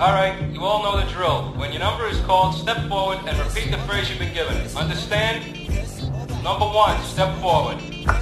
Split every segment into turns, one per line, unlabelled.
All right, you all know the drill. When your number is called, step forward and repeat the phrase you've been given. Understand? Number 1, step forward.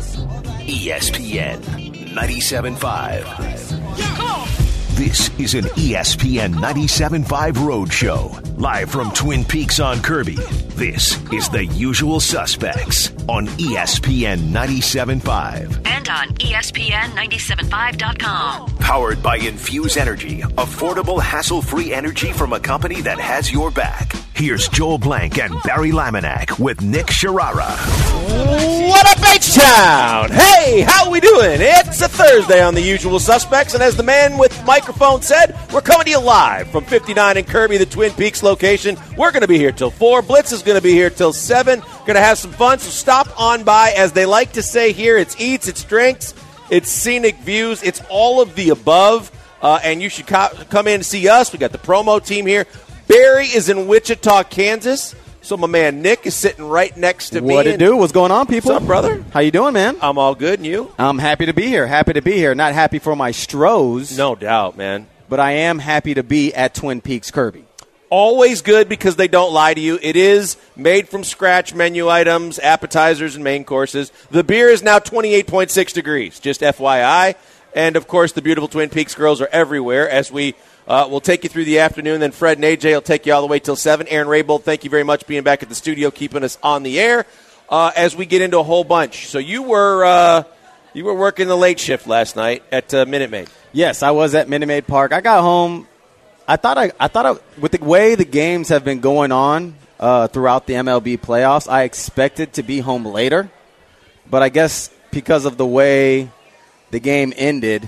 ESPN 97.5. This is an ESPN 97.5 Road Show. Live from Twin Peaks on Kirby. This is The Usual Suspects on ESPN 97.5.
And on ESPN975.com.
Powered by Infuse Energy. Affordable, hassle-free energy from a company that has your back. Here's Joel Blank and Barry Laminack with Nick Sharara.
What up, H-Town? Hey, how we doing? It's a Thursday on The Usual Suspects, and as the man with the microphone said, we're coming to you live from 59 in Kirby, the Twin Peaks location. We're going to be here till 4. Blitz is going to be here till 7. Going to have some fun, so stop on by. As they like to say here, it's eats, it's drinks, it's scenic views, it's all of the above, and you should come in and see us. We got the promo team here. Barry is in Wichita, Kansas. So my man Nick is sitting right next to me.
What it do? What's going on, people?
What's up, brother?
How you doing, man?
I'm all good, and you?
I'm happy to be here. Happy to be here. Not happy for my Stros.
No doubt, man.
But I am happy to be at Twin Peaks Kirby.
Always good because they don't lie to you. It is made from scratch menu items, appetizers, and main courses. The beer is now 28.6 degrees, just FYI. And, of course, the beautiful Twin Peaks girls are everywhere as we we'll take you through the afternoon. Then Fred and AJ will take you all the way till 7. Aaron Raybold, thank you very much being back at the studio, keeping us on the air as we get into a whole bunch. So you were working the late shift last night at Minute Maid.
Yes, I was at Minute Maid Park. I got home. I thought with the way the games have been going on throughout the MLB playoffs, I expected to be home later. But I guess because of the way the game ended,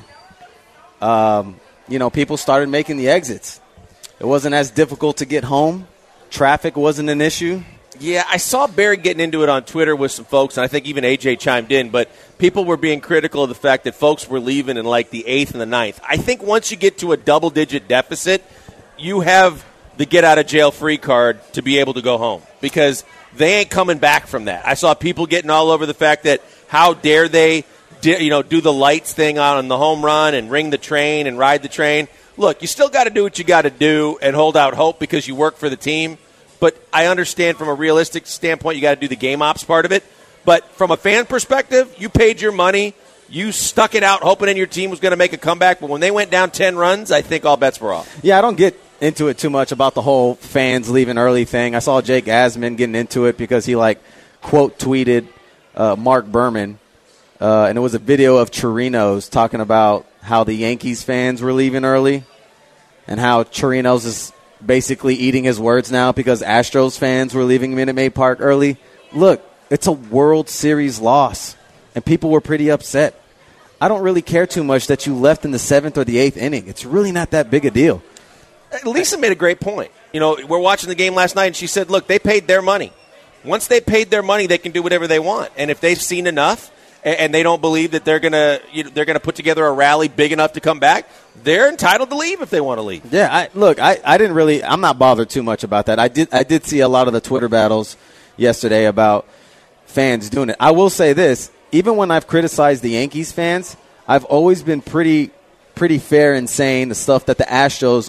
people started making the exits. It wasn't as difficult to get home. Traffic wasn't an issue.
Yeah, I saw Barry getting into it on Twitter with some folks, and I think even AJ chimed in, but people were being critical of the fact that folks were leaving in like the 8th and the 9th. I think once you get to a double-digit deficit, you have the get-out-of-jail-free card to be able to go home because they ain't coming back from that. I saw people getting all over the fact that how dare they do the lights thing on the home run and ring the train and ride the train. Look, you still got to do what you got to do and hold out hope because you work for the team. But I understand from a realistic standpoint, you got to do the game ops part of it. But from a fan perspective, you paid your money. You stuck it out hoping your team was going to make a comeback. But when they went down 10 runs, I think all bets were off.
Yeah, I don't get into it too much about the whole fans leaving early thing. I saw Jake Asman getting into it because he, quote tweeted Mark Berman. And it was a video of Chirinos talking about how the Yankees fans were leaving early and how Chirinos is basically eating his words now because Astros fans were leaving Minute Maid Park early. Look, it's a World Series loss, and people were pretty upset. I don't really care too much that you left in the 7th or the 8th inning. It's really not that big a deal.
Lisa made a great point. We're watching the game last night, and she said, look, they paid their money. Once they paid their money, they can do whatever they want. And if they've seen enough and they don't believe that they're gonna put together a rally big enough to come back, they're entitled to leave if they want to leave.
Yeah, I didn't really. I'm not bothered too much about that. I did see a lot of the Twitter battles yesterday about fans doing it. I will say this: even when I've criticized the Yankees fans, I've always been pretty fair in saying the stuff that the Astros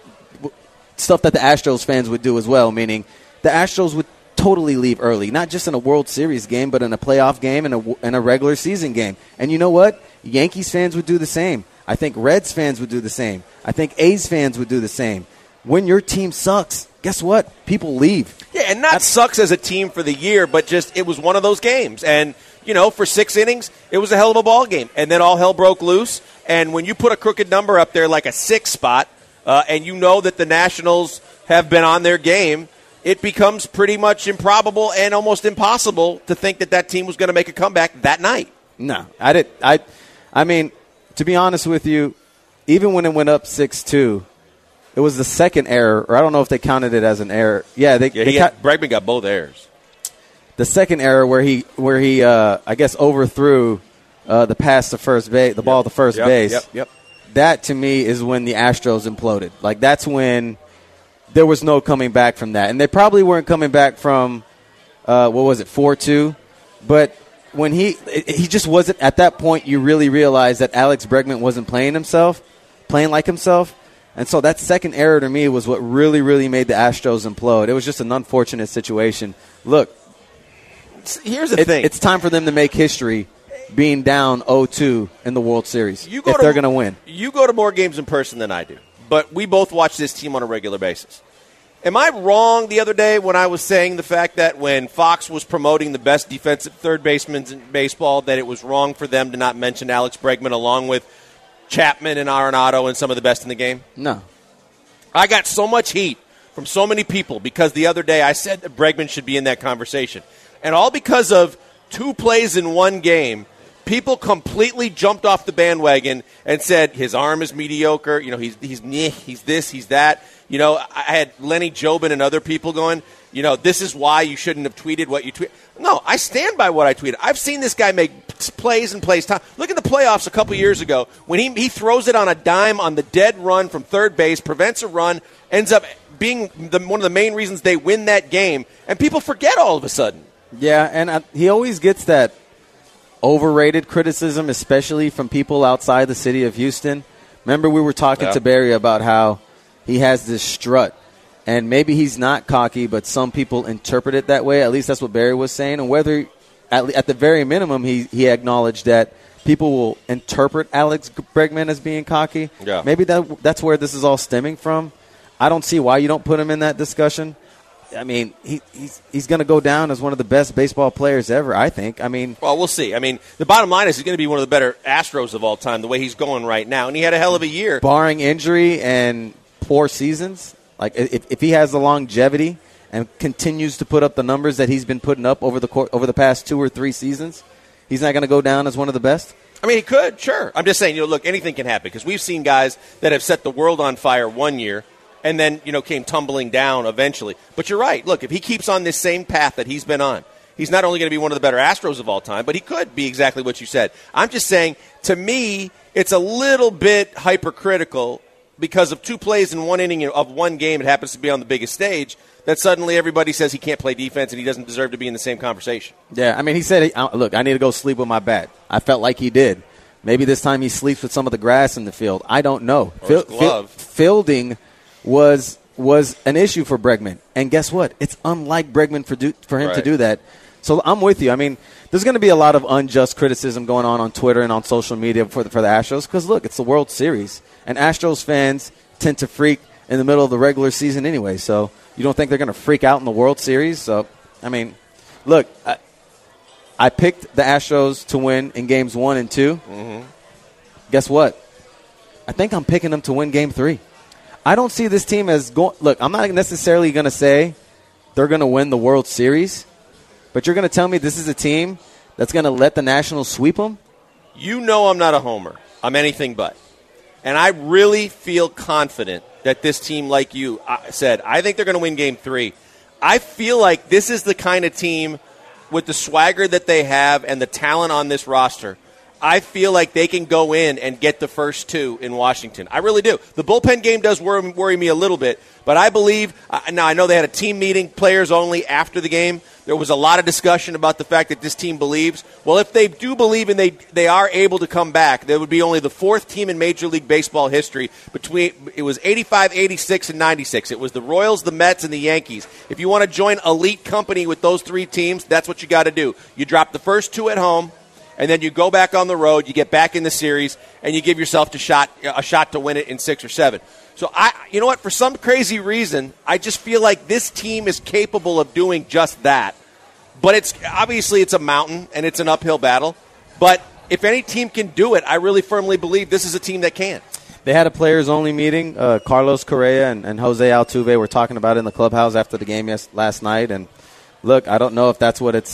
fans would do as well. Meaning, the Astros would totally leave early, not just in a World Series game, but in a playoff game and a regular season game. And you know what? Yankees fans would do the same. I think Reds fans would do the same. I think A's fans would do the same. When your team sucks, guess what? People leave.
Yeah, and not sucks as a team for the year, but just it was one of those games. And, for 6 innings, it was a hell of a ball game. And then all hell broke loose. And when you put a crooked number up there like a 6 spot, and you know that the Nationals have been on their game, it becomes pretty much improbable and almost impossible to think that team was going to make a comeback that night.
No, I mean, to be honest with you, even when it went up 6-2, it was the second error, or I don't know if they counted it as an error. Yeah,
Bregman got both errors.
The second error where he I guess overthrew the pass to first base, the ball to first base.
Yep.
That to me is when the Astros imploded. That's when there was no coming back from that. And they probably weren't coming back from, 4-2? But when he just wasn't, at that point you really realized that Alex Bregman wasn't playing like himself. And so that second error to me was what really, really made the Astros implode. It was just an unfortunate situation. Look,
here's the thing.
It's time for them to make history being down 0-2 in the World Series if they're going to win.
You go to more games in person than I do, but we both watch this team on a regular basis. Am I wrong the other day when I was saying the fact that when Fox was promoting the best defensive third baseman in baseball, that it was wrong for them to not mention Alex Bregman along with Chapman and Arenado and some of the best in the game?
No.
I got so much heat from so many people because the other day I said that Bregman should be in that conversation. And all because of 2 plays in one game, people completely jumped off the bandwagon and said his arm is mediocre. You know, he's this, he's that. You know, I had Lenny Jobin and other people going, you know, this is why you shouldn't have tweeted what you tweeted. No, I stand by what I tweeted. I've seen this guy make plays and plays. Look at the playoffs a couple years ago when he throws it on a dime on the dead run from third base, prevents a run, ends up being one of the main reasons they win that game, and people forget all of a sudden.
Yeah, and he always gets that overrated criticism, especially from people outside the city of Houston. Remember we were talking to Barry about how he has this strut, and maybe he's not cocky, but some people interpret it that way. At least that's what Barry was saying. And whether, at the very minimum, he acknowledged that people will interpret Alex Bregman as being cocky.
Yeah.
Maybe that's where this is all stemming from. I don't see why you don't put him in that discussion. I mean, he's going to go down as one of the best baseball players ever, I think. I mean,
well, we'll see. I mean, the bottom line is he's going to be one of the better Astros of all time, the way he's going right now. And he had a hell of a year.
Barring injury and poor seasons, like if he has the longevity and continues to put up the numbers that he's been putting up over the past 2 or 3 seasons, he's not going to go down as one of the best?
I mean, he could, sure. I'm just saying, look, anything can happen because we've seen guys that have set the world on fire one year and then, came tumbling down eventually. But you're right. Look, if he keeps on this same path that he's been on, he's not only going to be one of the better Astros of all time, but he could be exactly what you said. I'm just saying, to me, it's a little bit hypercritical because of 2 plays in 1 inning of one game, it happens to be on the biggest stage, that suddenly everybody says he can't play defense and he doesn't deserve to be in the same conversation.
Yeah, I mean, he said, look, I need to go sleep with my bat. I felt like he did. Maybe this time he sleeps with some of the grass in the field. I don't know.
Or his glove.
Fielding was an issue for Bregman. And guess what? It's unlike Bregman for him to do that. So I'm with you. I mean, there's going to be a lot of unjust criticism going on Twitter and on social media for the Astros because, look, it's the World Series. And Astros fans tend to freak in the middle of the regular season anyway. So you don't think they're going to freak out in the World Series? So, I mean, look, I picked the Astros to win in games 1 and 2.
Mm-hmm.
Guess what? I think I'm picking them to win game 3. I don't see this team as going. Look, I'm not necessarily going to say they're going to win the World Series, but you're going to tell me this is a team that's going to let the Nationals sweep them?
You know I'm not a homer. I'm anything but. And I really feel confident that this team, like you said, I think they're going to win game 3. I feel like this is the kind of team with the swagger that they have and the talent on this roster. I feel like they can go in and get the first 2 in Washington. I really do. The bullpen game does worry me a little bit, but I believe now I know they had a team meeting, players only, after the game. There was a lot of discussion about the fact that this team believes. Well, if they do believe and they are able to come back, there would be only the 4th team in Major League Baseball history. It was 85, 86, and 96. It was the Royals, the Mets, and the Yankees. If you want to join elite company with those 3 teams, that's what you got to do. You drop the first 2 at home, and then you go back on the road, you get back in the series, and you give yourself a shot to win it in 6 or 7. So, you know what, for some crazy reason, I just feel like this team is capable of doing just that. But it's a mountain, and it's an uphill battle. But if any team can do it, I really firmly believe this is a team that can.
They had a players-only meeting. Carlos Correa and Jose Altuve were talking about it in the clubhouse after the game last night. And, look, I don't know if that's what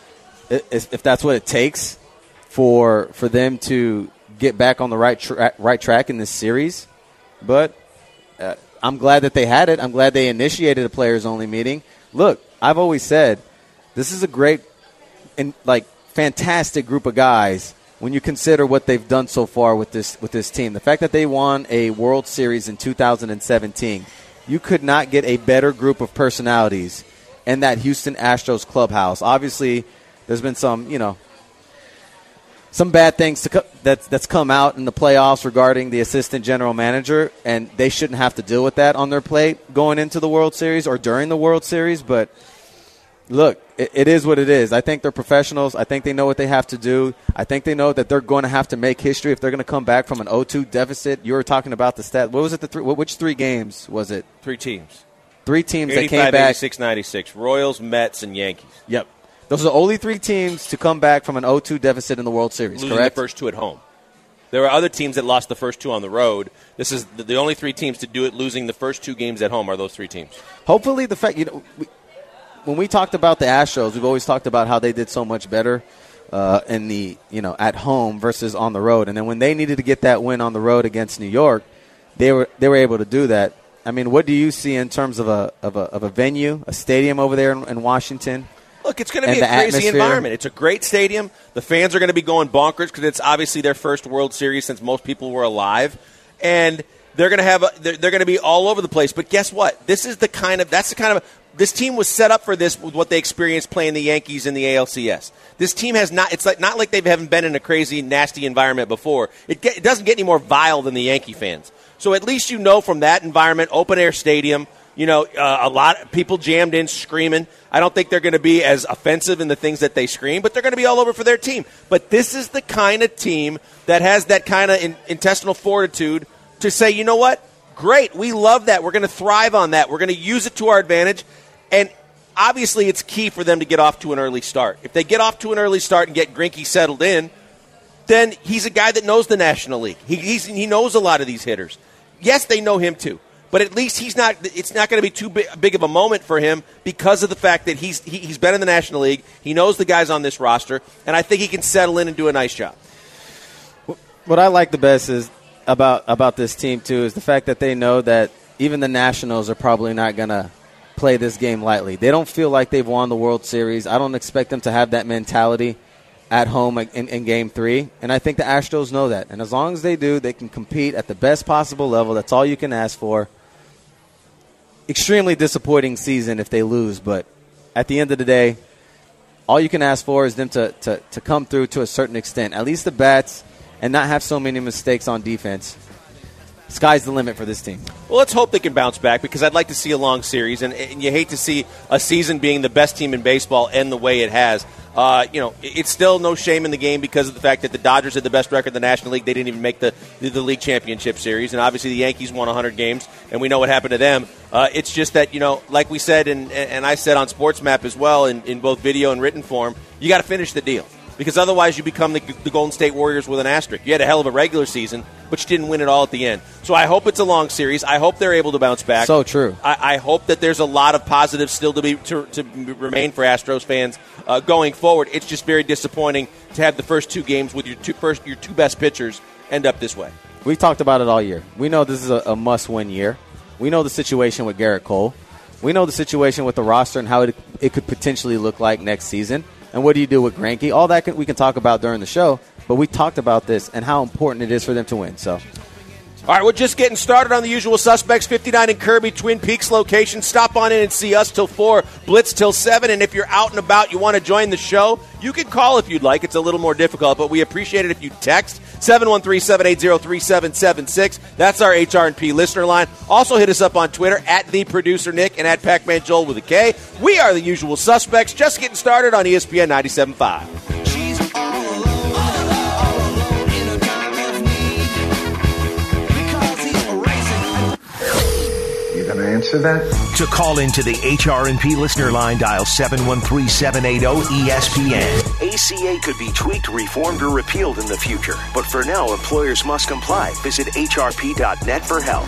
it takes for them to get back on the right track in this series. But I'm glad that they had it. I'm glad they initiated a players-only meeting. Look, I've always said this is a great and fantastic group of guys when you consider what they've done so far with this team. The fact that they won a World Series in 2017, you could not get a better group of personalities in that Houston Astros clubhouse. Obviously, there's been some, some bad things that's come out in the playoffs regarding the assistant general manager, and they shouldn't have to deal with that on their plate going into the World Series or during the World Series. But look, it is what it is. I think they're professionals. I think they know what they have to do. I think they know that they're going to have to make history if they're going to come back from an 0-2 deficit. You were talking about the stat. What was it? Which 3 games was it?
3 teams.
3 teams
85,
that came back.
86, 96. Royals, Mets, and Yankees.
Yep. Those are the only 3 teams to come back from an 0-2 deficit in the World Series,
losing
correct?
the first 2 at home. There were other teams that lost the first 2 on the road. This is the only 3 teams to do it, losing the first 2 games at home are those 3 teams.
Hopefully the fact, when we talked about the Astros, we've always talked about how they did so much better in the, at home versus on the road. And then when they needed to get that win on the road against New York, they were able to do that. I mean, what do you see in terms of a venue, a stadium over there in Washington?
Look, it's going to be a crazy environment. It's a great stadium. The fans are going to be going bonkers because it's obviously their first World Series since most people were alive, and they're going to be all over the place. But guess what? This team was set up for this with what they experienced playing the Yankees in the ALCS. This team has not. It's not like they haven't been in a crazy, nasty environment before. It doesn't get any more vile than the Yankee fans. So at least from that environment, open air stadium. A lot of people jammed in screaming. I don't think they're going to be as offensive in the things that they scream, but they're going to be all over for their team. But this is the kind of team that has that kind of intestinal fortitude to say, you know what? Great. We love that. We're going to thrive on that. We're going to use it to our advantage. And obviously it's key for them to get off to an early start. If they get off to an early start and get Greinke settled in, then he's a guy that knows the National League. He knows a lot of these hitters. Yes, they know him too. But at least it's not going to be too big of a moment for him because of the fact that he's been in the National League. He knows the guys on this roster, and I think he can settle in and do a nice job.
What I like the best is about this team, too, is the fact that they know that even the Nationals are probably not going to play this game lightly. They don't feel like they've won the World Series. I don't expect them to have that mentality at home in Game 3, and I think the Astros know that. And as long as they do, they can compete at the best possible level. That's all you can ask for. Extremely disappointing season if they lose, but at the end of the day, all you can ask for is them to come through to a certain extent, at least the bats, and not have so many mistakes on defense. Sky's the limit for this team.
Well, let's hope they can bounce back because I'd like to see a long series, and you hate to see a season being the best team in baseball end the way it has. It's still no shame in the game because of the fact that the Dodgers had the best record in the National League. They didn't even make the league championship series, and obviously the Yankees won 100 games, and we know what happened to them. It's just that, like we said, and I said on SportsMap as well in both video and written form, you got to finish the deal. Because otherwise you become the Golden State Warriors with an asterisk. You had a hell of a regular season, but you didn't win it all at the end. So I hope it's a long series. I hope they're able to bounce back.
So true.
I hope that there's a lot of positives still to remain for Astros fans going forward. It's just very disappointing to have the first 2 games with your two best pitchers end up this way.
We've talked about it all year. We know this is a must-win year. We know the situation with Garrett Cole. We know the situation with the roster and how it could potentially look like next season. And what do you do with Greinke? All that we can talk about during the show, but we talked about this and how important it is for them to win. So,
all right, we're just getting started on the usual suspects, 59 in Kirby, Twin Peaks location. Stop on in and see us till 4, Blitz till 7. And if you're out and about, you want to join the show, you can call if you'd like. It's a little more difficult, but we appreciate it if you text 713-780-3776. That's our HR&P listener line. Also hit us up on Twitter at @TheProducerNick and at PacManJoel with a K. We are the usual suspects, just getting started on ESPN 97.5.
Answer that?
To call into the HR&P listener line, dial 713-780-ESPN. ACA could be tweaked, reformed, or repealed in the future. But for now, employers must comply. Visit hrp.net for help.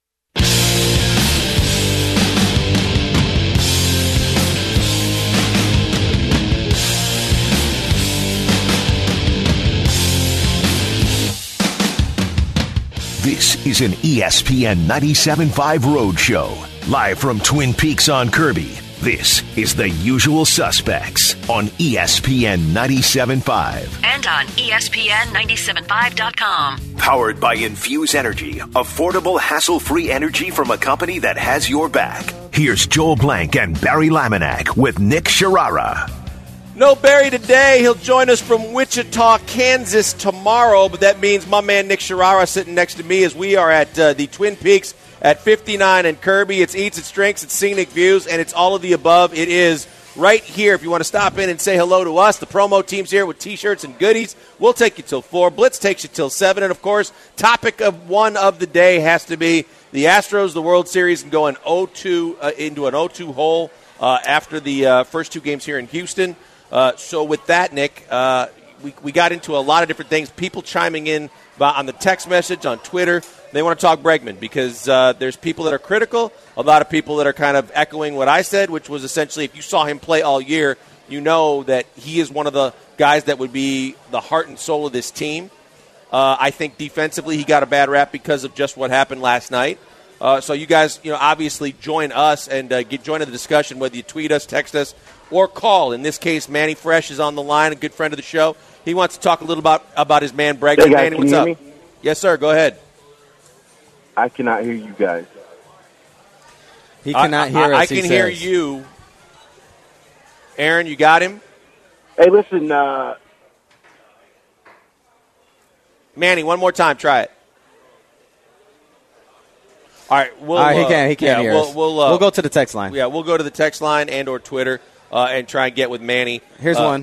This is an ESPN 97.5 Roadshow. Live from Twin Peaks on Kirby, this is The Usual Suspects on ESPN 97.5.
And on ESPN975.com.
Powered by Infuse Energy, affordable, hassle-free energy from a company that has your back. Here's Joel Blank and Barry Laminack with Nick Sharara.
No Barry today. He'll join us from Wichita, Kansas tomorrow, but that means my man Nick Sharara sitting next to me as we are at the Twin Peaks at 59 and Kirby. It's eats, it's drinks, it's scenic views, and it's all of the above. It is right here. If you want to stop in and say hello to us, the promo team's here with T-shirts and goodies. We'll take you till 4. Blitz takes you till 7. And, of course, topic of one of the day has to be the Astros, the World Series, and going 0-2 into an 0-2 hole after the first 2 games here in Houston. So with that, Nick, we got into a lot of different things. People chiming in on the text message, on Twitter. They want to talk Bregman because there's people that are critical, a lot of people that are kind of echoing what I said, which was essentially if you saw him play all year, you know that he is one of the guys that would be the heart and soul of this team. I think defensively he got a bad rap because of just what happened last night. So you guys, obviously join us and join in the discussion, whether you tweet us, text us, or call. In this case, Manny Fresh is on the line, a good friend of the show. He wants to talk a little about his man Bregman.
Hey guys,
Manny, what's up?
Me?
Yes, sir. Go ahead.
I cannot hear you guys.
He cannot hear us.
I can hear you. Aaron, you got him?
Hey, listen.
Manny, one more time. Try it. All right.
He can't hear us. We'll go to the text line.
Yeah, we'll go to the text line and or Twitter and try and get with Manny.
Here's one.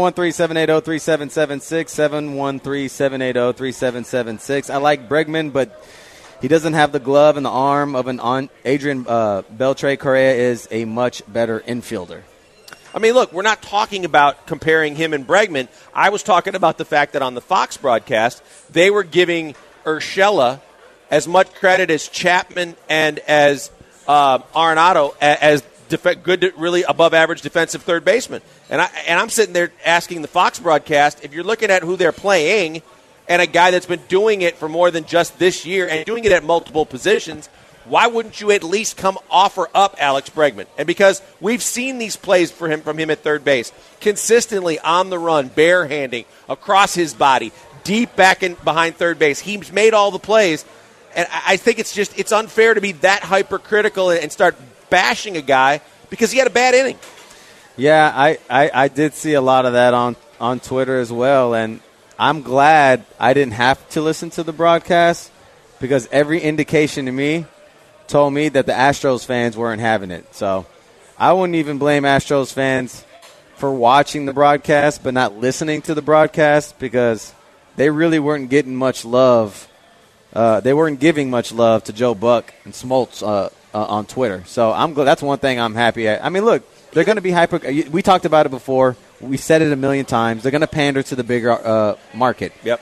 713-780-3776, 713-780-3776. I like Bregman, but he doesn't have the glove and the arm of an Adrian Beltre. Correa is a much better infielder.
I mean, look, we're not talking about comparing him and Bregman. I was talking about the fact that on the Fox broadcast, they were giving Urshela as much credit as Chapman and as Arenado as good, really above-average defensive third baseman. And I'm sitting there asking the Fox broadcast, if you're looking at who they're playing and a guy that's been doing it for more than just this year and doing it at multiple positions, why wouldn't you at least offer up Alex Bregman? And because we've seen these plays from him at third base, consistently on the run, barehanding, across his body, deep back in behind third base. He's made all the plays. And I think it's unfair to be that hypercritical and start bashing a guy because he had a bad inning.
Yeah, I did see a lot of that on Twitter as well, and I'm glad I didn't have to listen to the broadcast because every indication to me told me that the Astros fans weren't having it. So I wouldn't even blame Astros fans for watching the broadcast but not listening to the broadcast because they really weren't getting much love. They weren't giving much love to Joe Buck and Smoltz on Twitter. So I'm glad. That's one thing I'm happy at. I mean, look, they're going to be hyper. We talked about it before. We said it a million times. They're going to pander to the bigger market.
Yep.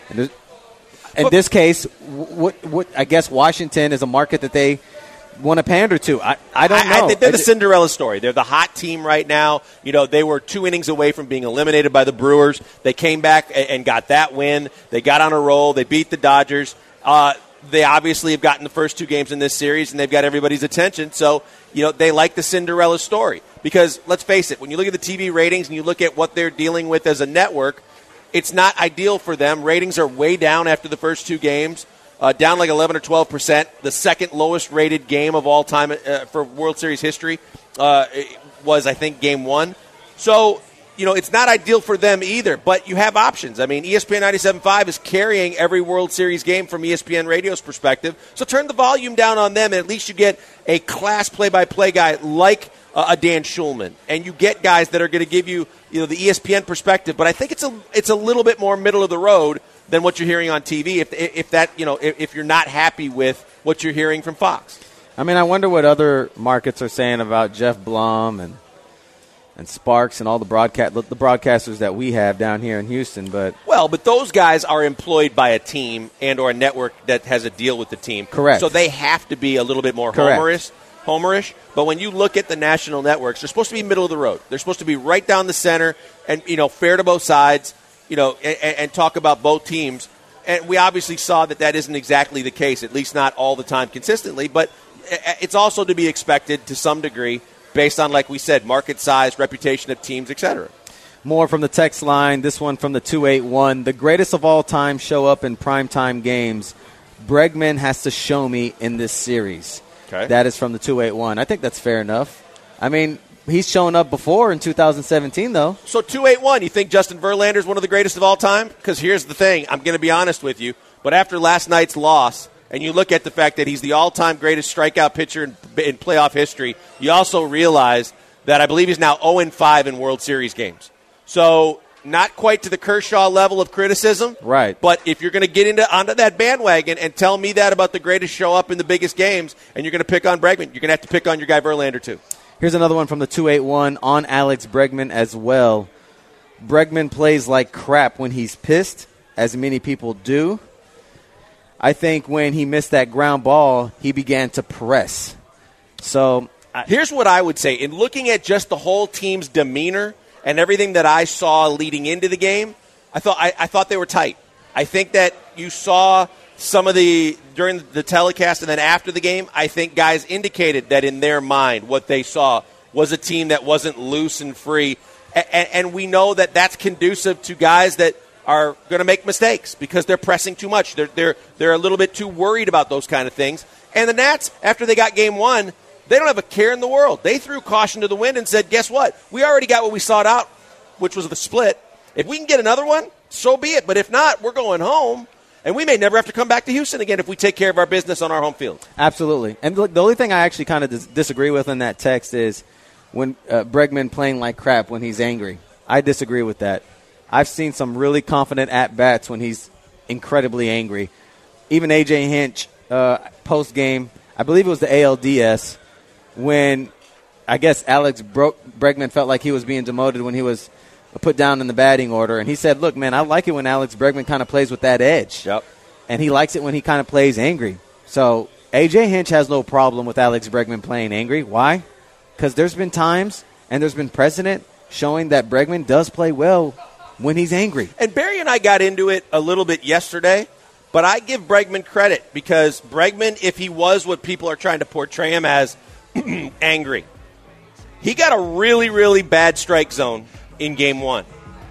In this case, what I guess Washington is a market that they want to pander to. I don't know.
They're the Cinderella story. They're the hot team right now. They were 2 innings away from being eliminated by the Brewers. They came back and got that win. They got on a roll. They beat the Dodgers. They obviously have gotten the first 2 games in this series, and they've got everybody's attention. So, they like the Cinderella story. Because, let's face it, when you look at the TV ratings and you look at what they're dealing with as a network, it's not ideal for them. Ratings are way down after the first 2 games. Down like 11 or 12%. The second lowest rated game of all time for World Series history was, I think, Game 1. So, it's not ideal for them either, but you have options. I mean, ESPN 97.5 is carrying every World Series game from ESPN Radio's perspective. So turn the volume down on them, and at least you get a class play-by-play guy like a Dan Schulman. And you get guys that are going to give you, the ESPN perspective. But I think it's a little bit more middle of the road than what you're hearing on TV if you're not happy with what you're hearing from Fox.
I mean, I wonder what other markets are saying about Jeff Blum and Sparks and all the broadcasters that we have down here in Houston. But
those guys are employed by a team and or a network that has a deal with the team.
Correct.
So they have to be a little bit more homerish. But when you look at the national networks, they're supposed to be middle of the road. They're supposed to be right down the center and, fair to both sides, and talk about both teams. And we obviously saw that isn't exactly the case, at least not all the time consistently. But it's also to be expected to some degree based on, like we said, market size, reputation of teams, etc.
More from the text line. This one from the 281. The greatest of all time show up in primetime games. Bregman has to show me in this series.
Okay.
That is from the 281. I think that's fair enough. I mean, he's shown up before in 2017, though.
So 281, you think Justin Verlander is one of the greatest of all time? Because here's the thing. I'm going to be honest with you. But after last night's loss, and you look at the fact that he's the all-time greatest strikeout pitcher in playoff history, you also realize that I believe he's now 0-5 in World Series games. So not quite to the Kershaw level of criticism.
Right.
But if you're going to get onto that bandwagon and tell me that about the greatest show up in the biggest games, and you're going to pick on Bregman, you're going to have to pick on your guy Verlander too.
Here's another one from the 281 on Alex Bregman as well. Bregman plays like crap when he's pissed, as many people do. I think when he missed that ground ball, he began to press. So
here's what I would say. In looking at just the whole team's demeanor and everything that I saw leading into the game, I thought they were tight. I think that you saw some of during the telecast and then after the game, I think guys indicated that in their mind what they saw was a team that wasn't loose and free. And we know that that's conducive to guys that are going to make mistakes because they're pressing too much. They're a little bit too worried about those kind of things. And the Nats, after they got game one, they don't have a care in the world. They threw caution to the wind and said, guess what? We already got what we sought out, which was the split. If we can get another one, so be it. But if not, we're going home. And we may never have to come back to Houston again if we take care of our business on our home field.
Absolutely. And look, the only thing I actually kind of disagree with in that text is when Bregman playing like crap when he's angry. I disagree with that. I've seen some really confident at-bats when he's incredibly angry. Even A.J. Hinch, post-game, I believe it was the ALDS, when I guess Alex Bregman felt like he was being demoted when he was put down in the batting order. And he said, look, man, I like it when Alex Bregman kind of plays with that edge.
Yep.
And he likes it when he kind of plays angry. So A.J. Hinch has no problem with Alex Bregman playing angry. Why? Because there's been times and there's been precedent showing that Bregman does play well when he's angry.
And Barry and I got into it a little bit yesterday, but I give Bregman credit because Bregman, if he was what people are trying to portray him as, angry, he got a really, really bad strike zone in game one.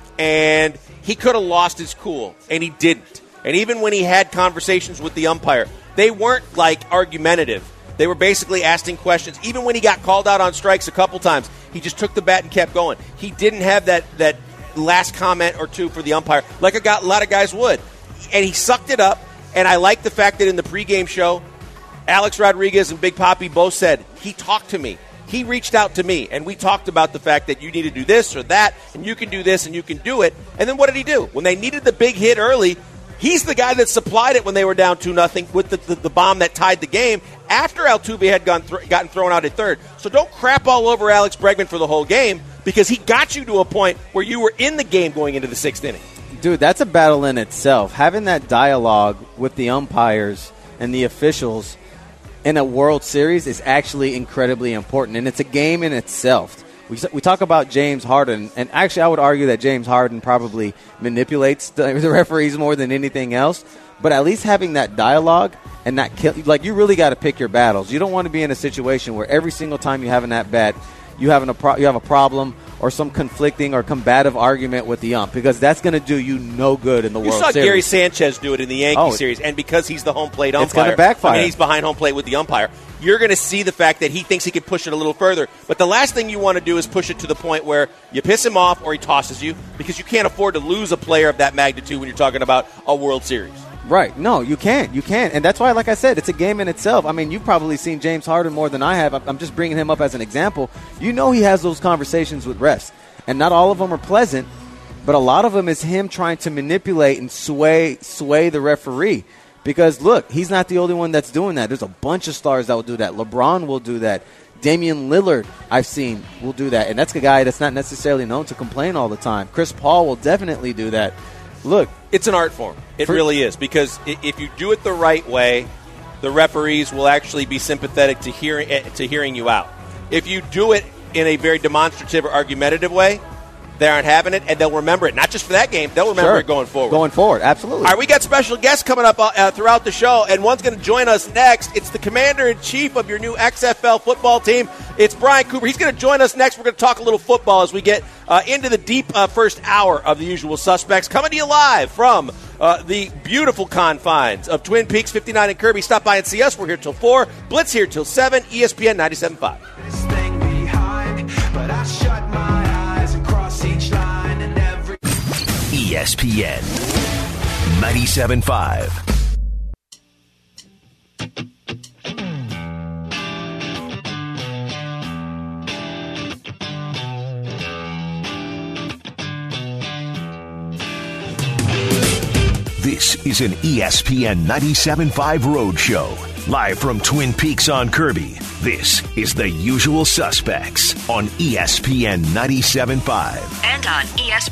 And he could have lost his cool, and he didn't. And even when he had conversations with the umpire, they weren't like argumentative. They were basically asking questions. Even when he got called out on strikes a couple times, he just took the bat and kept going. He didn't have that last comment or two for the umpire like a lot of guys would. And he sucked it up, and I like the fact that in the pregame show, Alex Rodriguez and Big Papi both said, he talked to me. He reached out to me, and we talked about the fact that you need to do this or that, and you can do this and you can do it. And then what did he do? When they needed the big hit early, he's the guy that supplied it when they were down 2-0 with the bomb that tied the game after Altuve had gotten thrown out at third. So don't crap all over Alex Bregman for the whole game because he got you to a point where you were in the game going into the sixth inning.
Dude, that's a battle in itself. Having that dialogue with the umpires and the officials in a World Series is actually incredibly important, and it's a game in itself. We talk about James Harden, and actually I would argue that James Harden probably manipulates the referees more than anything else, but at least having that dialogue and that like you really got to pick your battles. You don't want to be in a situation where every single time you have an at-bat, you have a problem or some conflicting or combative argument with the ump, because that's going to do you no good in the World Series.
You saw Gary Sanchez do it in the Yankee series, and because he's the home plate umpire,
it's going to backfire.
I mean, he's behind home plate with the umpire. You're going to see the fact that he thinks he can push it a little further. But the last thing you want to do is push it to the point where you piss him off or he tosses you, because you can't afford to lose a player of that magnitude when you're talking about a World Series.
Right. No, you can't. You can't. And that's why, like I said, it's a game in itself. I mean, you've probably seen James Harden more than I have. I'm just bringing him up as an example. You know he has those conversations with refs. And not all of them are pleasant, but a lot of them is him trying to manipulate and sway the referee. Because, look, he's not the only one that's doing that. There's a bunch of stars that will do that. LeBron will do that. Damian Lillard, I've seen, will do that. And that's a guy that's not necessarily known to complain all the time. Chris Paul will definitely do that. Look,
it's an art form. It really is. Because if you do it the right way, the referees will actually be sympathetic to hearing you out. If you do it in a very demonstrative or argumentative way, they aren't having it, and they'll remember it. Not just for that game, they'll remember it going forward.
Going forward, absolutely.
All right, we got special guests coming up throughout the show, and one's going to join us next. It's the commander-in-chief of your new XFL football team. It's Brian Cooper. He's going to join us next. We're going to talk a little football as we get into the deep first hour of The Usual Suspects. Coming to you live from the beautiful confines of Twin Peaks, 59 and Kirby. Stop by and see us. We're here till 4. Blitz here till 7. ESPN 97.5.
This thing behind, but
ESPN 97.5. This is an ESPN 97.5 Road Show. Live from Twin Peaks on Kirby, this is The Usual Suspects on ESPN 97.5.
And on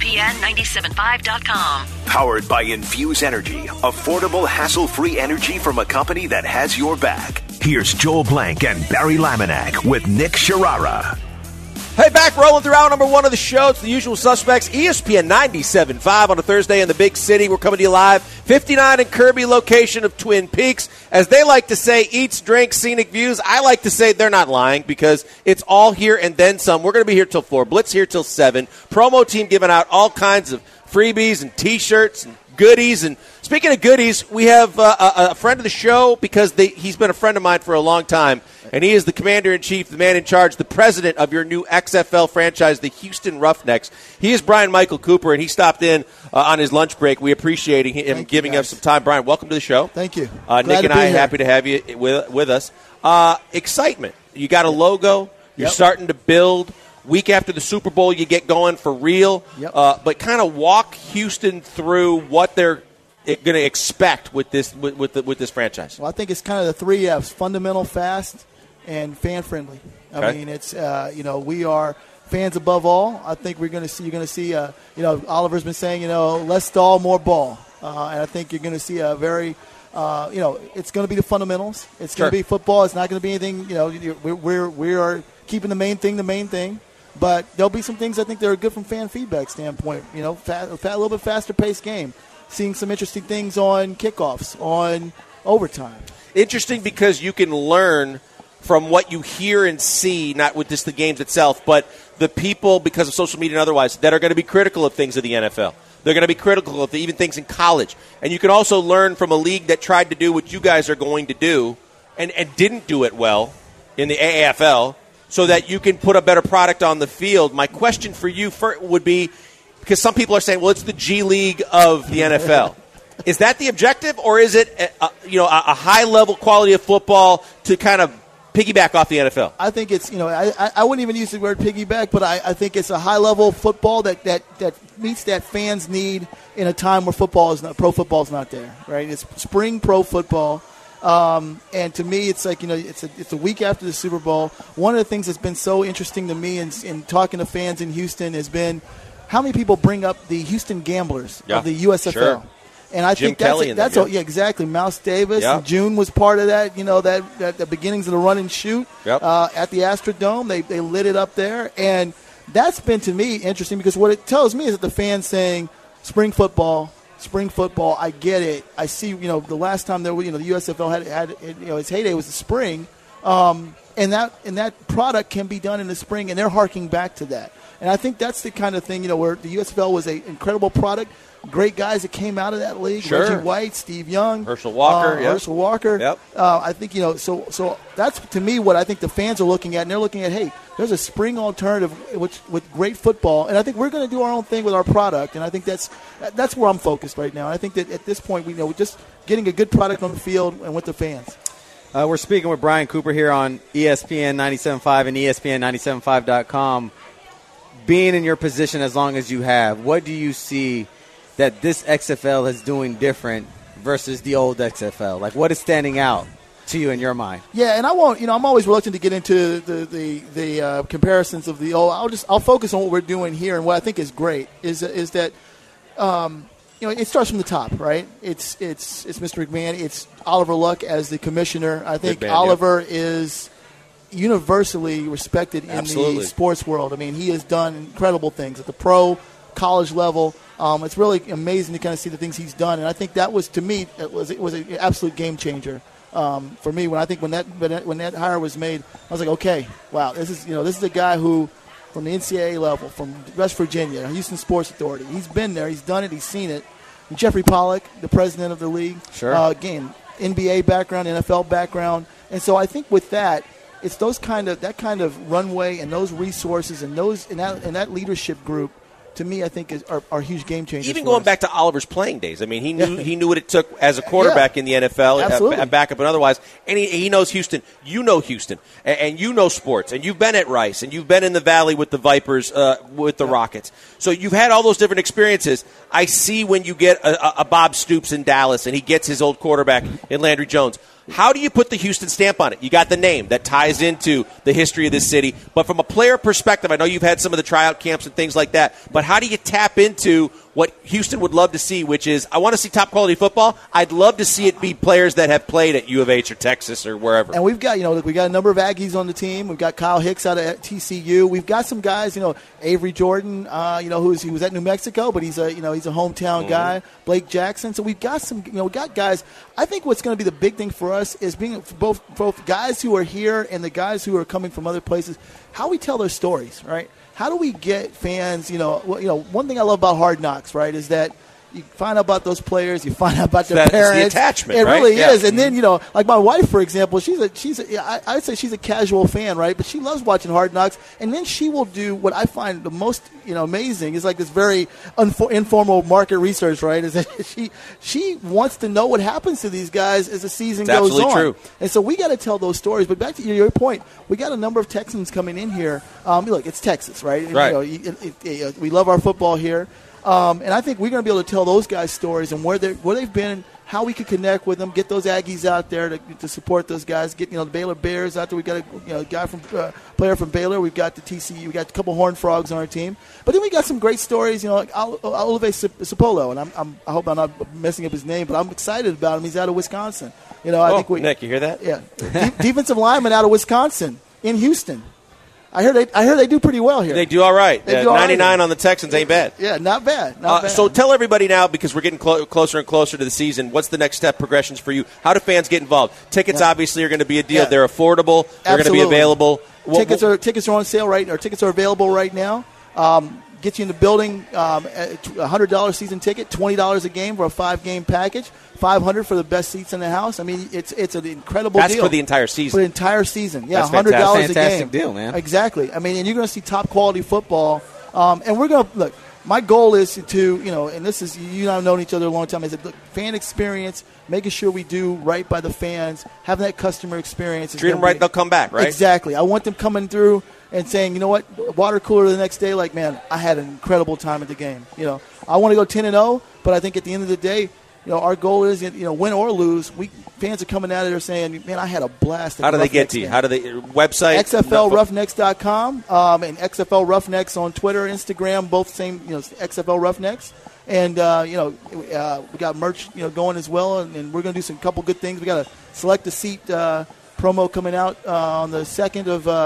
ESPN975.com.
Powered by Infuse Energy, affordable, hassle-free energy from a company that has your back. Here's Joel Blank and Barry Laminack with Nick Sharara.
Hey, back rolling through hour number one of the show. It's The Usual Suspects, ESPN 97.5 on a Thursday in the big city. We're coming to you live, 59 in Kirby, location of Twin Peaks. As they like to say, eats, drinks, scenic views. I like to say they're not lying because it's all here and then some. We're going to be here till 4. Blitz here till 7. Promo team giving out all kinds of freebies and T-shirts and goodies. And speaking of goodies, we have a friend of the show because he's been a friend of mine for a long time. And he is the commander-in-chief, the man in charge, the president of your new XFL franchise, the Houston Roughnecks. He is Brian Michael Cooper, and he stopped in on his lunch break. We appreciate him giving us some time. Brian, welcome to the show.
Thank you.
Nick and I are happy to have you with us. Excitement. You got a logo. You're starting to build. Week after the Super Bowl, you get going for real.
Yep.
But kind of walk Houston through what they're going to expect with this franchise.
Well, I think it's kind of the 3 Fs: fundamental, fast, and fan friendly.
Okay.
I mean, it's we are fans above all. I think you're going to see Oliver's been saying less stall, more ball, and I think you're going to see a very it's going to be the fundamentals. It's going to be football. It's not going to be anything. We are keeping the main thing. But there'll be some things I think that are good from fan feedback standpoint. A little bit faster paced game, seeing some interesting things on kickoffs, on overtime.
Interesting because you can learn from what you hear and see, not with just the games itself, but the people, because of social media and otherwise, that are going to be critical of things in the NFL. They're going to be critical of even things in college. And you can also learn from a league that tried to do what you guys are going to do and didn't do it well in the AAFL so that you can put a better product on the field. My question for you would be, because some people are saying, well, it's the G League of the NFL. Is that the objective, or is it a high-level quality of football to kind of piggyback off the NFL?
I think it's, I wouldn't even use the word piggyback, but I think it's a high-level football that meets that fans need in a time where pro football is not there, right? It's spring pro football. And to me, it's like, it's a week after the Super Bowl. One of the things that's been so interesting to me in talking to fans in Houston has been how many people bring up the Houston Gamblers of the USFL. Sure. And I think that's exactly. Mouse Davis, and June was part of that. That the beginnings of the run and shoot at the Astrodome. They lit it up there, and that's been to me interesting because what it tells me is that the fans saying spring football. I get it. I see. The last time the USFL had its heyday was the spring, and that product can be done in the spring, and they're harking back to that. And I think that's the kind of thing where the USFL was an incredible product. Great guys that came out of that league.
Sure.
Reggie White, Steve Young.
Herschel Walker.
Yep. I think, so that's, to me, what I think the fans are looking at. And they're looking at, hey, there's a spring alternative with great football. And I think we're going to do our own thing with our product. And I think that's where I'm focused right now. And I think that at this point, we're just getting a good product on the field and with the fans.
We're speaking with Brian Cooper here on ESPN 97.5 and ESPN975.com. Being in your position as long as you have, what do you see that this XFL is doing different versus the old XFL? Like, what is standing out to you in your mind?
Yeah, and I won't. I'm always reluctant to get into the comparisons of the old. I'll focus on what we're doing here, and what I think is great is that it starts from the top, right? It's Mr. McMahon, it's Oliver Luck as the commissioner. I think Oliver is universally respected in the sports world. I mean, he has done incredible things at the pro, college level. It's really amazing to kind of see the things he's done, and I think that was, to me, it was an absolute game changer for me. When that hire was made, I was like, okay, wow, this is a guy who, from the NCAA level, from West Virginia, Houston Sports Authority, he's been there, he's done it, he's seen it. And Jeffrey Pollack, the president of the league, again, NBA background, NFL background, and so I think with that, it's that kind of runway and those resources and that leadership group to me, I think are huge game changers.
Even going back to Oliver's playing days. I mean, he knew what it took as a quarterback in the NFL, a backup and otherwise. And he knows Houston. You know Houston. And you know sports. And you've been at Rice. And you've been in the Valley with the Vipers, with the Rockets. So you've had all those different experiences. I see when you get a Bob Stoops in Dallas and he gets his old quarterback in Landry Jones. How do you put the Houston stamp on it? You got the name that ties into the history of this city. But from a player perspective, I know you've had some of the tryout camps and things like that. But how do you tap into what Houston would love to see, which is, I want to see top-quality football. I'd love to see it be players that have played at U of H or Texas or wherever.
And we've got, we got a number of Aggies on the team. We've got Kyle Hicks out of TCU. We've got some guys, Avery Jordan, he was at New Mexico, but he's a hometown guy. Blake Jackson. So we've got some, we got guys. I think what's going to be the big thing for us is being both guys who are here and the guys who are coming from other places, how we tell their stories, right? How do we get fans, one thing I love about Hard Knocks, right, is that you find out about those players, you find out about their parents.
It's the attachment,
it
right?
really is. And then, like my wife, for example, I'd say she's a casual fan, right? But she loves watching Hard Knocks. And then she will do what I find the most, amazing is like this very informal market research, right? Is that she wants to know what happens to these guys as the season goes on.
Absolutely true.
And so we got to tell those stories. But back to your point, we got a number of Texans coming in here. Look, it's Texas, right?
Right.
We love our football here. And I think we're going to be able to tell those guys stories and where they've been, how we can connect with them, get those Aggies out there to support those guys, get the Baylor Bears out there. We got a guy player from Baylor. We've got the TCU. We got a couple Horned Frogs on our team. But then we got some great stories, like Olive Sapolo, and I hope I'm not messing up his name, but I'm excited about him. He's out of Wisconsin. I think
Nick, you hear that?
Yeah, defensive lineman out of Wisconsin in Houston. I heard they do pretty well here.
They do all right.
They do all
99
right.
on the Texans ain't bad.
Yeah, not bad. Not bad.
So tell everybody now, because we're getting closer and closer to the season, what's the next step progressions for you? How do fans get involved? Tickets obviously are going to be a deal.
Yeah.
They're affordable. They're going to be available.
Tickets are on sale tickets are available right now. Get you in the building, $100 season ticket, $20 a game for a 5-game package, $500 for the best seats in the house. I mean, it's an incredible deal.
That's for the entire season.
For the entire season, yeah,
That's
$100 a game.
Fantastic deal, man.
Exactly. I mean, and you're going to see top quality football. And we're going to look. My goal is to, and this is, you and I have known each other a long time, is that fan experience, making sure we do right by the fans, having that customer experience.
Treat them right, they'll come back, right?
Exactly. I want them coming through and saying, you know what, water cooler the next day, like, man, I had an incredible time at the game. I want to go 10-0, but I think at the end of the day, our goal is, win or lose, fans are coming out of there saying, man, I had a blast.
How do they get to you? How do they, website?
XFLRoughnecks.com and XFL Roughnecks on Twitter, Instagram, both same, XFL Roughnecks. And, we got merch, going as well, and we're going to do some couple good things. We got a select a seat promo coming out on the 2nd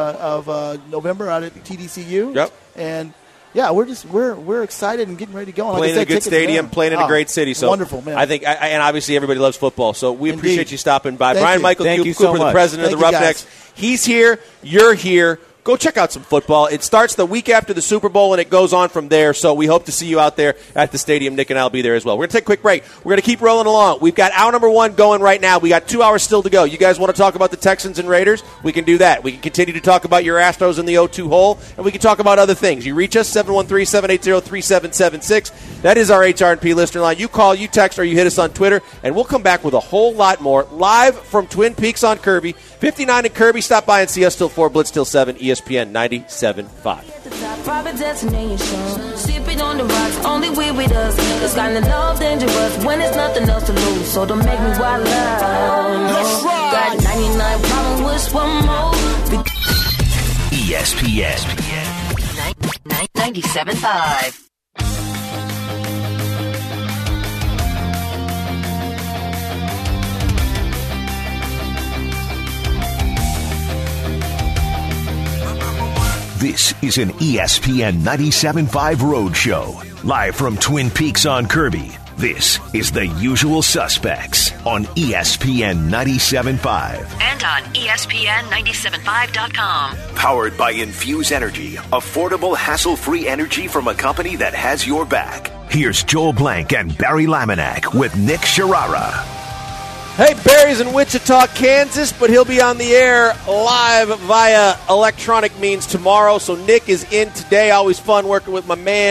of November out at TDCU.
Yep.
And yeah, we're excited and getting ready to go. And
playing in a good stadium, playing in a great city. So
wonderful, man.
I think, and obviously everybody loves football. So we
Indeed.
appreciate you stopping by.
Thank
Brian
you.
Michael
Thank you
Cooper,
so
the
much.
president
Thank
of the
you,
Roughnecks.
guys.
He's here. You're here. Go check out some football. It starts the week after the Super Bowl, and it goes on from there. So we hope to see you out there at the stadium. Nick and I will be there as well. We're going to take a quick break. We're going to keep rolling along. We've got hour number 1 going right now. We got 2 hours still to go. You guys want to talk about the Texans and Raiders? We can do that. We can continue to talk about your Astros in the 0-2 hole, and we can talk about other things. You reach us, 713-780-3776. That is our HR&P listener line. You call, you text, or you hit us on Twitter, and we'll come back with a whole lot more live from Twin Peaks on Kirby. 59 in Kirby. Stop by and see us till 4, Blitz till 7, ESPN 97.5.
Private destination, sipping on the rocks, only we with us. It's kind of love dangerous when there's nothing else to lose. So don't make me wild out. Got 99 problems, wish one more.
ESPN
97.5.
This is an ESPN 97.5 Road Show. Live from Twin Peaks on Kirby. This is The Usual Suspects on ESPN 97.5.
And on ESPN975.com.
Powered by Infuse Energy. Affordable, hassle-free energy from a company that has your back. Here's Joel Blank and Barry Laminack with Nick Sharara.
Hey, Barry's in Wichita, Kansas, but he'll be on the air live via electronic means tomorrow. So Nick is in today. Always fun working with my man.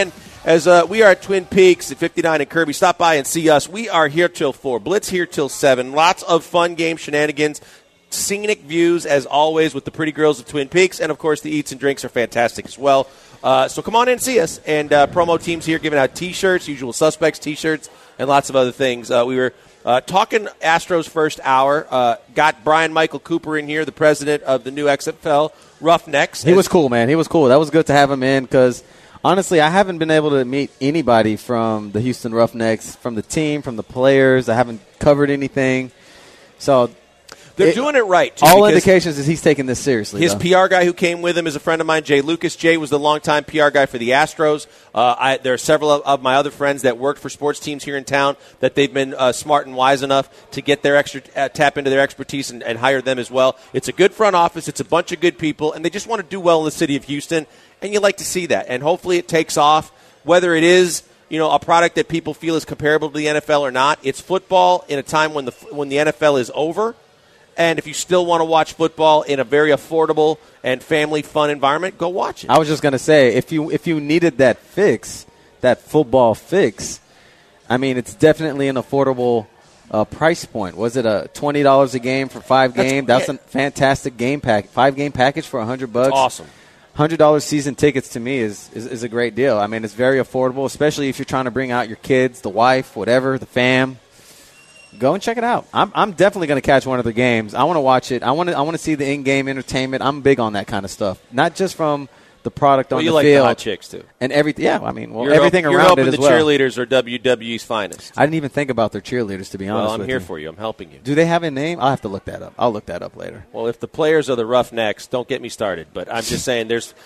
As we are at Twin Peaks at 59 and Kirby. Stop by and see us. We are here till 4. Blitz here till 7. Lots of fun game shenanigans. Scenic views, as always, with the pretty girls of Twin Peaks. And, of course, the eats and drinks are fantastic as well. So come on in and see us. And promo teams here giving out T-shirts, Usual Suspects T-shirts, and lots of other things. We were talking Astros first hour. Got Brian Michael Cooper in here, the president of the new XFL Roughnecks.
He was cool, man. He was cool. That was good to have him in because, honestly, I haven't been able to meet anybody from the Houston Roughnecks, from the team, from the players. I haven't covered anything. So
they're doing it right, too.
All indications is he's taking this seriously.
His PR guy who came with him is a friend of mine, Jay Lucas. Jay was the longtime PR guy for the Astros. There are several of my other friends that worked for sports teams here in town that they've been smart and wise enough to get their tap into their expertise and hire them as well. It's a good front office. It's a bunch of good people, and they just want to do well in the city of Houston, and you like to see that. And hopefully it takes off, whether it is a product that people feel is comparable to the NFL or not. It's football in a time when the NFL is over. And if you still want to watch football in a very affordable and family fun environment, go watch it.
I was just going to say, if you needed that fix, that football fix, I mean, it's definitely an affordable price point. Was it a $20 a game for 5 games? That's a fantastic game pack. 5-game package for $100.
Awesome.
$100 season tickets to me is a great deal. I mean, it's very affordable, especially if you're trying to bring out your kids, the wife, whatever, the fam. Go and check it out. I'm definitely going to catch one of the games. I want to watch it. I want to see the in-game entertainment. I'm big on that kind of stuff, not just from the product on the
like
field.
You like the hot chicks too,
and everything. Yeah, I mean, everything around it as well.
You're hoping the cheerleaders are WWE's finest.
I didn't even think about their cheerleaders, to be honest.
Well, I'm
with
here
you.
for you. I'm helping you.
Do they have a name? I'll have to look that up. I'll look that up later.
Well, if the players are the Roughnecks, don't get me started. But I'm just saying, there's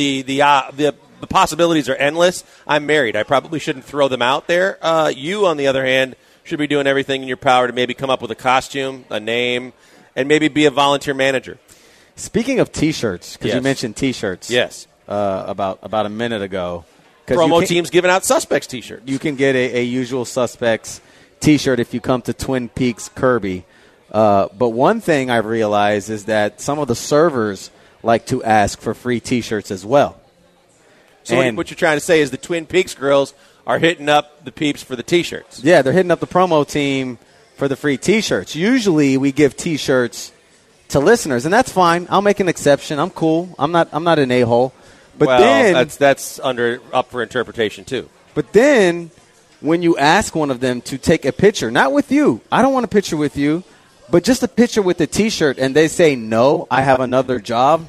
the possibilities are endless. I'm married. I probably shouldn't throw them out there. You, on the other hand, should be doing everything in your power to maybe come up with a costume, a name, and maybe be a volunteer manager.
Speaking of T-shirts, because you mentioned T-shirts,
yes,
about a minute ago.
Promo teams giving out Suspects T-shirts.
You can get a Usual Suspects T-shirt if you come to Twin Peaks Kirby. But one thing I've realized is that some of the servers like to ask for free T-shirts as well.
So what you're trying to say is the Twin Peaks girls are hitting up the peeps for the T-shirts.
Yeah, they're hitting up the promo team for the free T-shirts. Usually we give T-shirts to listeners, and that's fine. I'll make an exception. I'm cool. I'm not an a-hole. But then
that's up for interpretation too.
But then when you ask one of them to take a picture, not with you, I don't want a picture with you, but just a picture with the T-shirt, and they say, no, I have another job,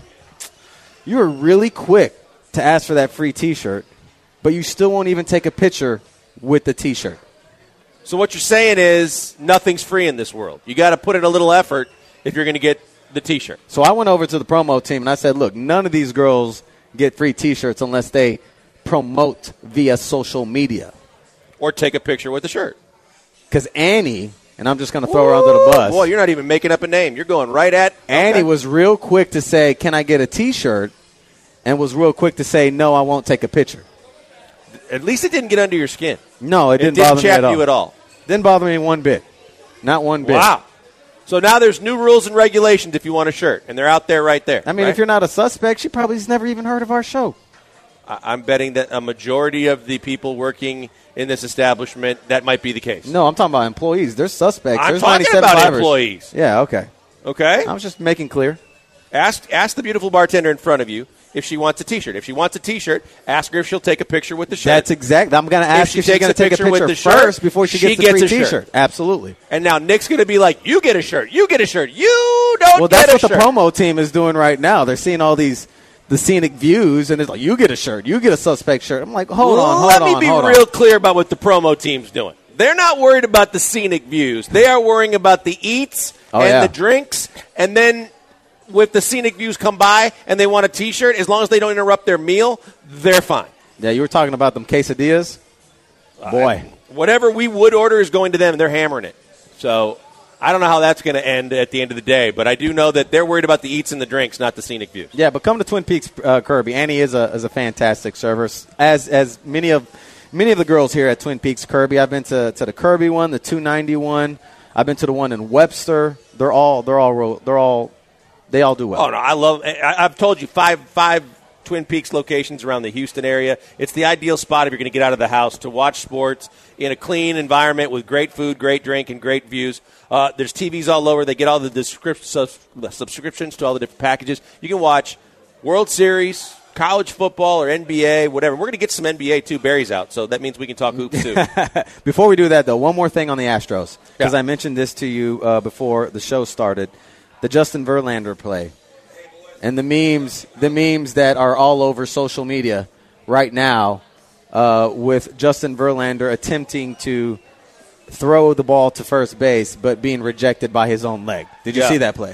you are really quick to ask for that free T-shirt, but you still won't even take a picture with the T-shirt.
So what you're saying is nothing's free in this world. You got to put in a little effort if you're going to get the T-shirt.
So I went over to the promo team, and I said, look, none of these girls get free T-shirts unless they promote via social media.
Or take a picture with the shirt.
Because Annie, and I'm just going to throw her under the bus.
Boy, you're not even making up a name. You're going right at.
Annie was real quick to say, can I get a T-shirt? And was real quick to say, no, I won't take a picture.
At least it didn't get under your skin.
No, it didn't bother me at all.
You at all.
Didn't bother me one bit. Not one bit.
Wow. So now there's new rules and regulations if you want a shirt, and they're out there right there.
I mean,
right?
If you're not a suspect, she probably has never even heard of our show.
I'm betting that a majority of the people working in this establishment, that might be the case.
No, I'm talking about employees. There's suspects.
I'm
There's
talking
97
about
fivers.
employees.
Yeah, okay.
Okay?
I was just making clear.
Ask the beautiful bartender in front of you if she wants a T-shirt. If she wants a T-shirt, ask her if she'll take a picture with the shirt.
That's exact. I'm going to ask if she's going to take a picture
with the
first
shirt,
before she gets the free T-shirt. Absolutely.
And now Nick's going to be like, you get a shirt. You get a shirt. You don't get a shirt.
Well, that's what the promo team is doing right now. They're seeing all the scenic views, and it's like, you get a shirt. You get a suspect shirt. I'm like, hold on.
Let me be real clear about what the promo team's doing. They're not worried about the scenic views. They are worrying about the eats the drinks, and then if the scenic views come by and they want a T-shirt, as long as they don't interrupt their meal, they're fine.
Yeah, you were talking about them quesadillas? Boy.
Whatever we would order is going to them, and they're hammering it. So I don't know how that's going to end at the end of the day, but I do know that they're worried about the eats and the drinks, not the scenic views.
Yeah, but come to Twin Peaks Kirby. Annie is a fantastic server, as many of the girls here at Twin Peaks Kirby. I've been to the Kirby one, the 290 one. I've been to the one in Webster. They all do well.
Oh no, I've told you 5 Twin Peaks locations around the Houston area. It's the ideal spot if you're going to get out of the house to watch sports in a clean environment with great food, great drink, and great views. There's TVs all over. They get all the subscriptions to all the different packages. You can watch World Series, college football, or NBA, whatever. We're going to get some NBA, too. Barry's out, so that means we can talk hoops, too.
Before we do that, though, one more thing on the Astros, because
Yeah.
I mentioned this to you before the show started, the Justin Verlander play. And the memes that are all over social media right now with Justin Verlander attempting to throw the ball to first base but being rejected by his own leg. Did you see that play?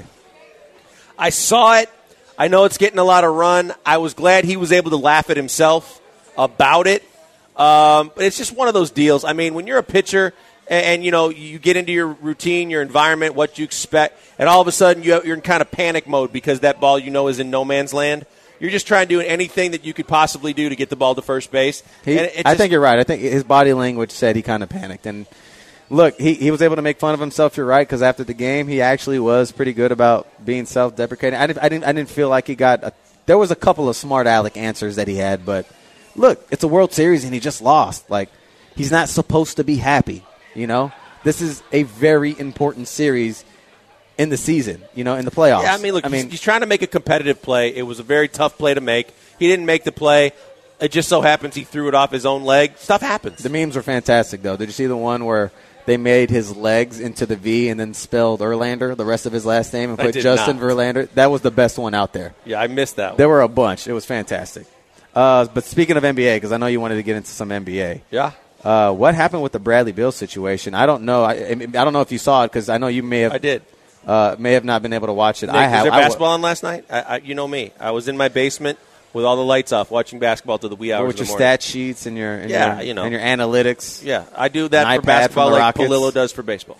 I saw it. I know it's getting a lot of run. I was glad he was able to laugh at himself about it. But it's just one of those deals. I mean, when you're a pitcher and you know, you get into your routine, your environment, what you expect, and all of a sudden you're in kind of panic mode because that ball, you know, is in no man's land. You're just trying to do anything that you could possibly do to get the ball to first base.
I think you're right. I think his body language said he kind of panicked. And look, he was able to make fun of himself. You're right, because after the game, he actually was pretty good about being self-deprecating. I didn't feel like he got there was a couple of smart aleck answers that he had, but look, it's a World Series and he just lost. Like, he's not supposed to be happy. You know, this is a very important series in the season, you know, in the playoffs.
Yeah, I mean, look, he's trying to make a competitive play. It was a very tough play to make. He didn't make the play. It just so happens he threw it off his own leg. Stuff happens.
The memes were fantastic, though. Did you see the one where they made his legs into the V and then spelled Erlander, the rest of his last name, and put Justin Verlander? That was the best one out there.
Yeah, I missed that one.
There were a bunch. It was fantastic. But speaking of NBA, because I know you wanted to get into some NBA.
Yeah.
What happened with the Bradley Beal situation? I don't know. I don't know if you saw it, because I know you may have.
I did.
May have not been able to watch it.
Nick, was there basketball on last night? You know me. I was in my basement with all the lights off, watching basketball till the wee hours
with
of the
your
morning.
stat sheets and your
and
your analytics.
Yeah, I do that for basketball like Polillo does for baseball.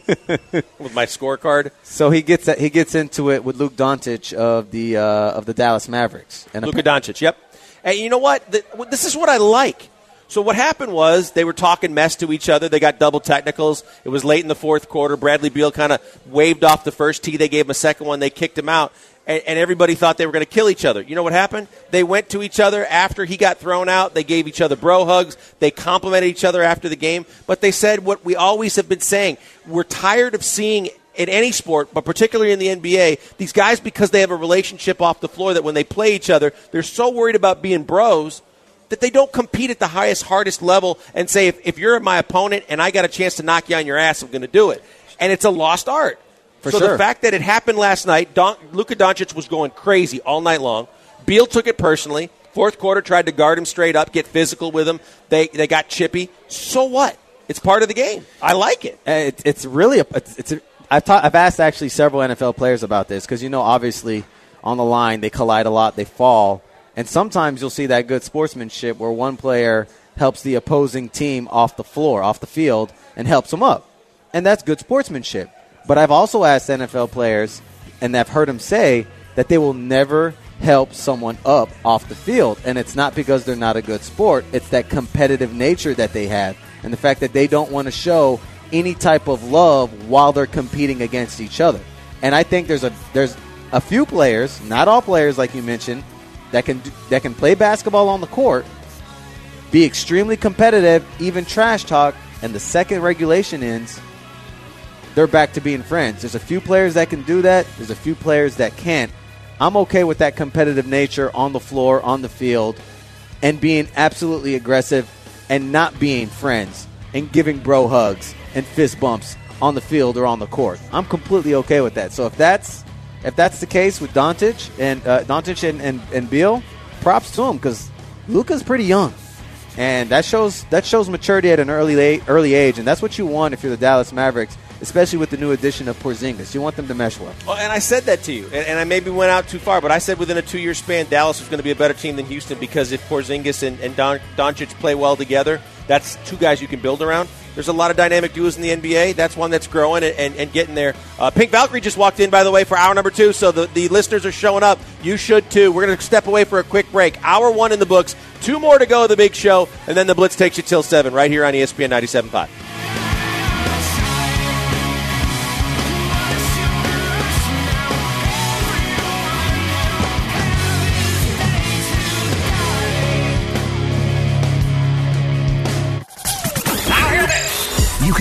With my scorecard.
So he gets into it with Luka Doncic of the Dallas Mavericks. And
Luka Doncic, yep. And you know what? This is what I like. So what happened was they were talking mess to each other. They got double technicals. It was late in the fourth quarter. Bradley Beal kind of waved off the first tee. They gave him a second one. They kicked him out. And everybody thought they were going to kill each other. You know what happened? They went to each other after he got thrown out. They gave each other bro hugs. They complimented each other after the game. But they said what we always have been saying. We're tired of seeing in any sport, but particularly in the NBA, these guys, because they have a relationship off the floor, that when they play each other, they're so worried about being bros that they don't compete at the highest, hardest level and say, if you're my opponent and I got a chance to knock you on your ass, I'm going to do it. And it's a lost art. So the fact that it happened last night, Luka Doncic was going crazy all night long. Beal took it personally. Fourth quarter, tried to guard him straight up, get physical with him. They got chippy. So what? It's part of the game. I like it.
It's really I've asked actually several NFL players about this, because, you know, obviously on the line they collide a lot, they fall. And sometimes you'll see that good sportsmanship where one player helps the opposing team off the floor, off the field, and helps them up. And that's good sportsmanship. But I've also asked NFL players, and I've heard them say that they will never help someone up off the field. And it's not because they're not a good sport. It's that competitive nature that they have, and the fact that they don't want to show any type of love while they're competing against each other. And I think there's a few players, not all players like you mentioned, that can play basketball on the court, be extremely competitive, even trash talk, and the second regulation ends, they're back to being friends. There's a few players that can do that. There's a few players that can't. I'm okay with that competitive nature on the floor, on the field, and being absolutely aggressive and not being friends and giving bro hugs and fist bumps on the field or on the court. I'm completely okay with that. So if that's the case with Doncic and Beal, props to him, because Luka's pretty young, and that shows maturity at an early age, and that's what you want if you're the Dallas Mavericks, especially with the new addition of Porzingis. You want them to mesh well.
Well, and I said that to you, and I maybe went out too far, but I said within a 2-year span, Dallas was going to be a better team than Houston, because if Porzingis and Doncic play well together, that's two guys you can build around. There's a lot of dynamic duos in the NBA. That's one that's growing and getting there. Pink Valkyrie just walked in, by the way, for hour number 2, so the listeners are showing up. You should, too. We're going to step away for a quick break. Hour 1 in the books. 2 more to go of the big show, and then the Blitz takes you till 7 right here on ESPN 97.5.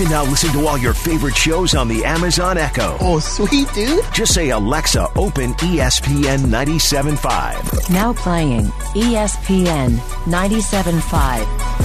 Now listen to all your favorite shows on the Amazon Echo.
Oh, sweet, dude.
Just say, Alexa, open ESPN 97.5.
Now playing ESPN 97.5.